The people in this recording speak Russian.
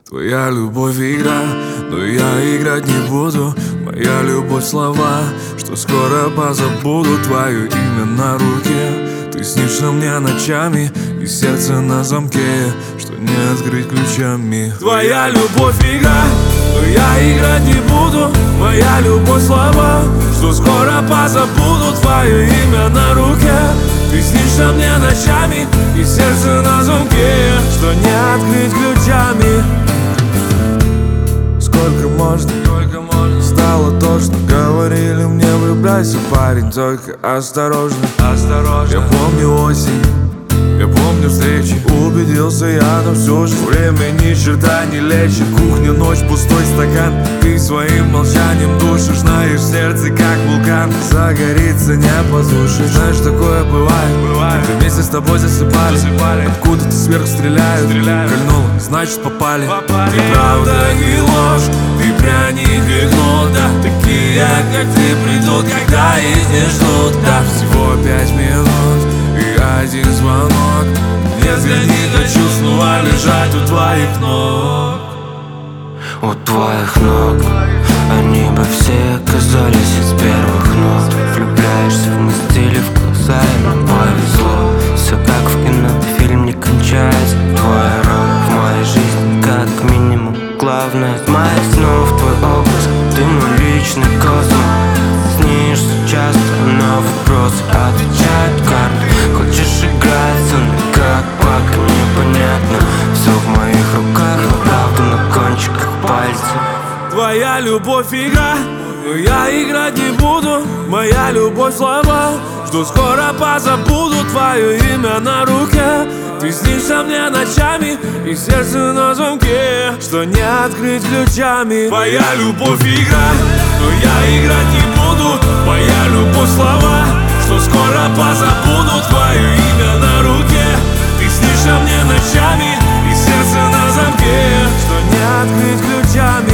Твоя любовь игра, но я играть не буду. Моя любовь слова, что скоро позабуду. Твое имя на руке, ты снишься мне ночами, и сердце на замке, что не открыть ключами. Твоя любовь игра, но я играть не буду. Моя любовь слова, что скоро позабуду. Твое имя на руке, ты снишься мне ночами, и сердце на замке, что не открыть ключами. Сколько можно, стало тошно. Говорили мне, влюбляйся, парень, только осторожно. Я помню осень, я помню встречи. Убедился я, но все же время ни черта не лечит. Кухня, ночь, пустой стакан. Ты своим молчанием душишь, знаешь, сердце как вулкан. Загорится, не послушаешь. Знаешь, такое бывает. Когда вместе с тобой засыпали, откуда-то сверху стреляют. Кольнуло, значит попали. Ты правда и ложь, ты пряник и гнут, да. Такие, как ты, придут, когда их не ждут, да. Всего 5 минут и один звонок. Не хочу снова лежать у твоих ног. У твоих ног они бы все казались из первых нот. Влюбляешься в мысли, в глаза, и нам повезло. Все как в кино, фильм не кончается. Твоя роль в моей жизни как минимум главное. Из моих снов твой образ, ты мой личный космос. Снишься часто, на вопросы отвечает карта. Хочешь играть со мной, как пока непонятно. Все в моих руках, но правда на кончиках пальцев. Твоя любовь игра, но я играть не буду. Моя любовь слова, что скоро позабуду. Твое имя на руке, ты снишься мне ночами, и сердце на замке, что не открыть ключами. Твоя любовь игра, но я играть не буду. Моя любовь слова, что скоро позабуду. Твое имя на руке, ты снишься мне ночами, и сердце на замке, что не открыть ключами.